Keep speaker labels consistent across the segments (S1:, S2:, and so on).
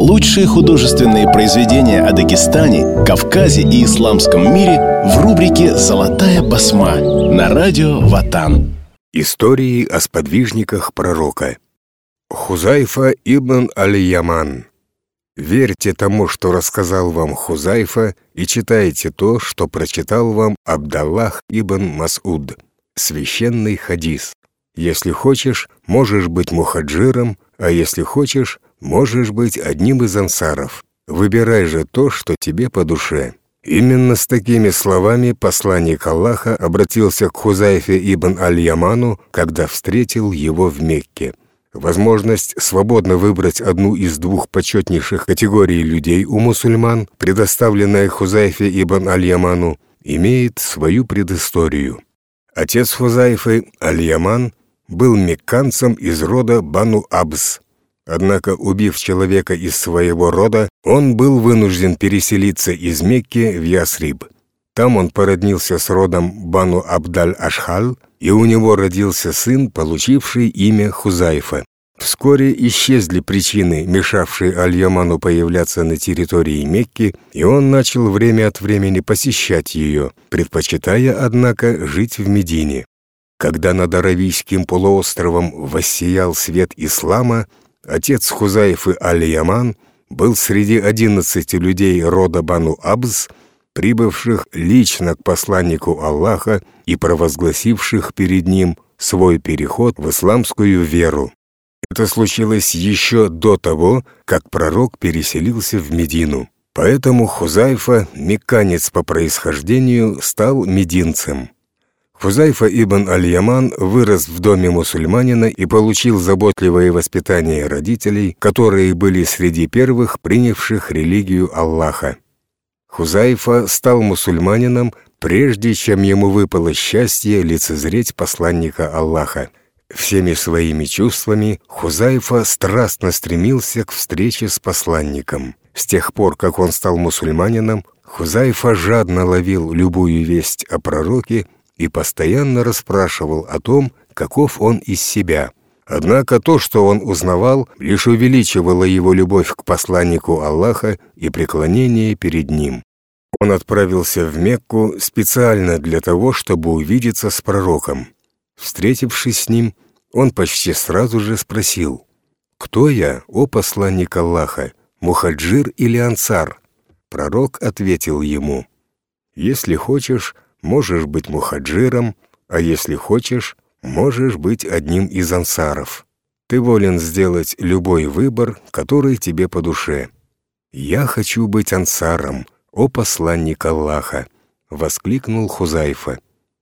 S1: Лучшие художественные произведения о Дагестане, Кавказе и исламском мире в рубрике «Золотая басма» на радио Ватан.
S2: Истории о сподвижниках пророка. Хузайфа ибн Аль-Яман. Верьте тому, что рассказал вам Хузайфа, и читайте то, что прочитал вам Абдаллах ибн Мас'уд. Священный хадис. Если хочешь, можешь быть мухаджиром, а если хочешь, можешь быть одним из ансаров. Выбирай же то, что тебе по душе. Именно с такими словами посланник Аллаха обратился к Хузайфе ибн Аль-Яману, когда встретил его в Мекке. Возможность свободно выбрать одну из двух почетнейших категорий людей у мусульман, предоставленная Хузайфе ибн Аль-Яману, имеет свою предысторию. Отец Хузайфы, Аль-Яман, был мекканцем из рода Бану Абс. Однако, убив человека из своего рода, он был вынужден переселиться из Мекки в Ясриб. Там он породнился с родом Бану Абдаль-Ашхаль, и у него родился сын, получивший имя Хузайфа. Вскоре исчезли причины, мешавшие Аль-Яману появляться на территории Мекки, и он начал время от времени посещать ее, предпочитая, однако, жить в Медине. Когда над Аравийским полуостровом воссиял свет ислама, отец Хузайфы Аль-Яман был среди 11 людей рода Бану Абз, прибывших лично к посланнику Аллаха и провозгласивших перед ним свой переход в исламскую веру. Это случилось еще до того, как пророк переселился в Медину. Поэтому Хузайфа, мекканец по происхождению, стал мединцем. Хузайфа ибн Аль-Яман вырос в доме мусульманина и получил заботливое воспитание родителей, которые были среди первых принявших религию Аллаха. Хузайфа стал мусульманином, прежде чем ему выпало счастье лицезреть посланника Аллаха. Всеми своими чувствами Хузайфа страстно стремился к встрече с посланником. С тех пор, как он стал мусульманином, Хузайфа жадно ловил любую весть о пророке и постоянно расспрашивал о том, каков он из себя. Однако то, что он узнавал, лишь увеличивало его любовь к посланнику Аллаха и преклонение перед ним. Он отправился в Мекку специально для того, чтобы увидеться с пророком. Встретившись с ним, он почти сразу же спросил: «Кто я, о посланник Аллаха, мухаджир или ансар?» Пророк ответил ему: «Если хочешь, можешь быть мухаджиром, а если хочешь, можешь быть одним из ансаров. Ты волен сделать любой выбор, который тебе по душе». «Я хочу быть ансаром, о посланник Аллаха», — воскликнул Хузайфа.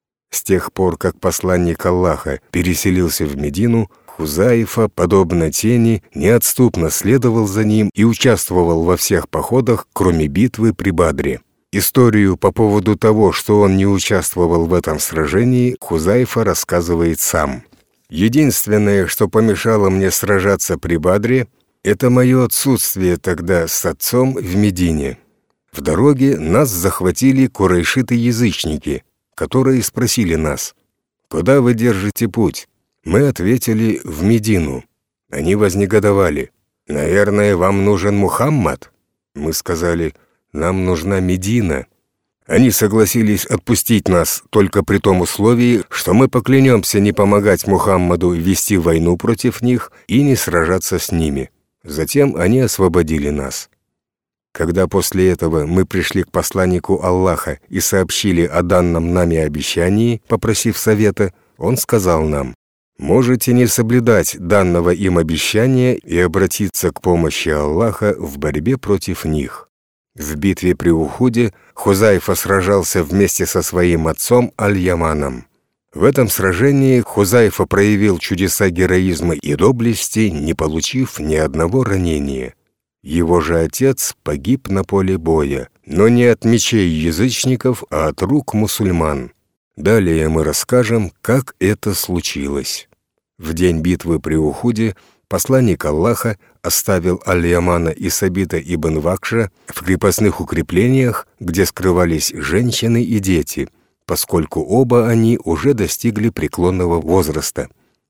S2: С тех пор, как посланник Аллаха переселился в Медину, Хузайфа, подобно тени, неотступно следовал за ним и участвовал во всех походах, кроме битвы при Бадре. Историю по поводу того, что он не участвовал в этом сражении, Хузайфа рассказывает сам. «Единственное, что помешало мне сражаться при Бадре, это мое отсутствие тогда с отцом в Медине. В дороге нас захватили курайшиты-язычники, которые спросили нас: «Куда вы держите путь?» Мы ответили: «В Медину». Они вознегодовали: «Наверное, вам нужен Мухаммад?» Мы сказали: «Нам нужна Медина». Они согласились отпустить нас только при том условии, что мы поклянемся не помогать Мухаммаду вести войну против них и не сражаться с ними. Затем они освободили нас. Когда после этого мы пришли к посланнику Аллаха и сообщили о данном нами обещании, попросив совета, он сказал нам: «Можете не соблюдать данного им обещания и обратиться к помощи Аллаха в борьбе против них». В битве при Ухуде Хузайфа сражался вместе со своим отцом Аль-Яманом. В этом сражении Хузайфа проявил чудеса героизма и доблести, не получив ни одного ранения. Его же отец погиб на поле боя, но не от мечей язычников, а от рук мусульман. Далее мы расскажем, как это случилось. В день битвы при Ухуде посланник Аллаха оставил Аль-Ямана и Сабита ибн Вакша в крепостных укреплениях, где скрывались женщины и дети, поскольку оба они уже достигли преклонного возраста.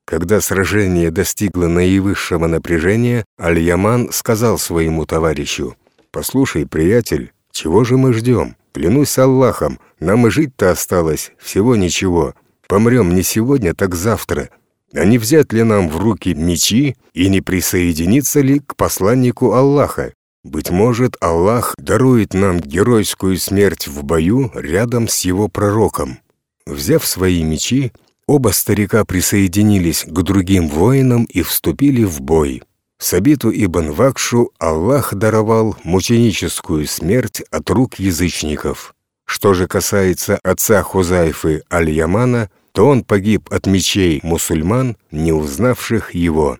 S2: Когда сражение достигло наивысшего напряжения, Аль-Яман сказал своему товарищу: «Послушай, приятель, чего же мы ждем? Клянусь Аллахом, нам и жить-то осталось всего ничего. Помрем не сегодня, так завтра. А не взять ли нам в руки мечи и не присоединиться ли к посланнику Аллаха? Быть может, Аллах дарует нам геройскую смерть в бою рядом с его пророком». Взяв свои мечи, оба старика присоединились к другим воинам и вступили в бой. Сабиту ибн Вакшу Аллах даровал мученическую смерть от рук язычников. Что же касается отца Хузайфы Аль-Ямана, то он погиб от мечей мусульман, не узнавших его.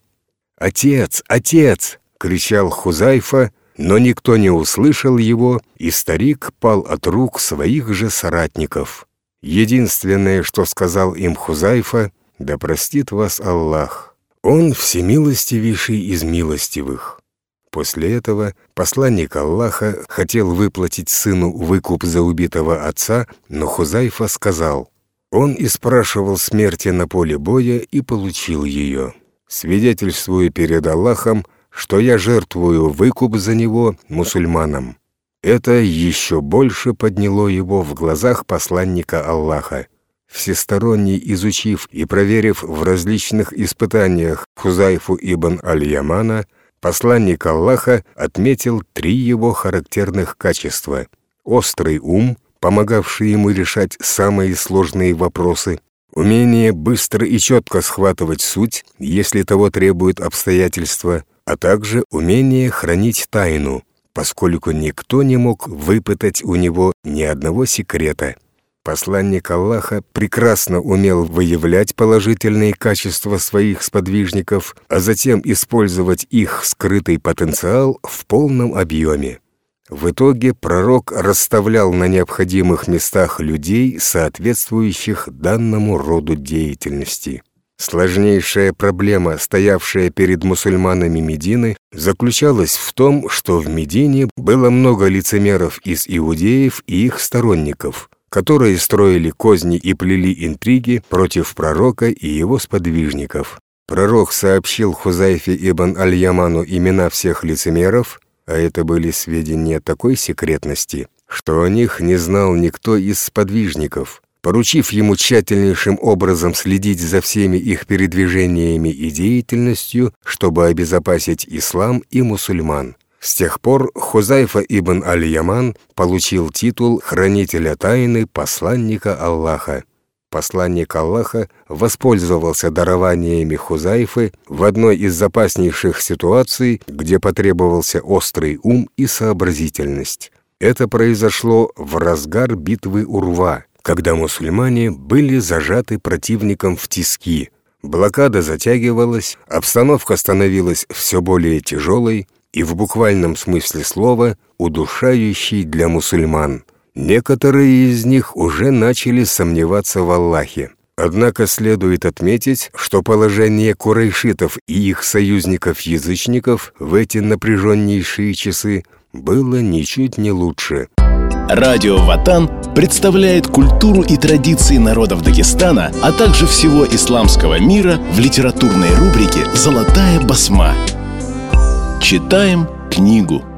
S2: «Отец! Отец!» — кричал Хузайфа, но никто не услышал его, и старик пал от рук своих же соратников. Единственное, что сказал им Хузайфа: «Да простит вас Аллах. Он всемилостивейший из милостивых». После этого посланник Аллаха хотел выплатить сыну выкуп за убитого отца, но Хузайфа сказал: «Он испрашивал смерти на поле боя и получил ее. Свидетельствую перед Аллахом, что я жертвую выкуп за него мусульманам». Это еще больше подняло его в глазах посланника Аллаха. Всесторонне изучив и проверив в различных испытаниях Хузайфу ибн Аль-Ямана, посланник Аллаха отметил 3 его характерных качества: острый ум, помогавший ему решать самые сложные вопросы, умение быстро и четко схватывать суть, если того требуют обстоятельства, а также умение хранить тайну, поскольку никто не мог выпытать у него ни одного секрета. Посланник Аллаха прекрасно умел выявлять положительные качества своих сподвижников, а затем использовать их скрытый потенциал в полном объеме. В итоге пророк расставлял на необходимых местах людей, соответствующих данному роду деятельности. Сложнейшая проблема, стоявшая перед мусульманами Медины, заключалась в том, что в Медине было много лицемеров из иудеев и их сторонников, которые строили козни и плели интриги против пророка и его сподвижников. Пророк сообщил Хузайфе ибн Аль-Яману имена всех лицемеров, а это были сведения такой секретности, что о них не знал никто из сподвижников, поручив ему тщательнейшим образом следить за всеми их передвижениями и деятельностью, чтобы обезопасить ислам и мусульман. С тех пор Хузайфа ибн Аль-Яман получил титул хранителя тайны посланника Аллаха. Посланник Аллаха воспользовался дарованиями Хузайфы в одной из запаснейших ситуаций, где потребовался острый ум и сообразительность. Это произошло в разгар битвы Урва, когда мусульмане были зажаты противником в тиски. Блокада затягивалась, обстановка становилась все более тяжелой и в буквальном смысле слова удушающей для мусульман. Некоторые из них уже начали сомневаться в Аллахе. Однако следует отметить, что положение курайшитов и их союзников-язычников в эти напряженнейшие часы было ничуть не лучше.
S1: Радио Ватан представляет культуру и традиции народов Дагестана, а также всего исламского мира в литературной рубрике «Золотая басма». Читаем книгу.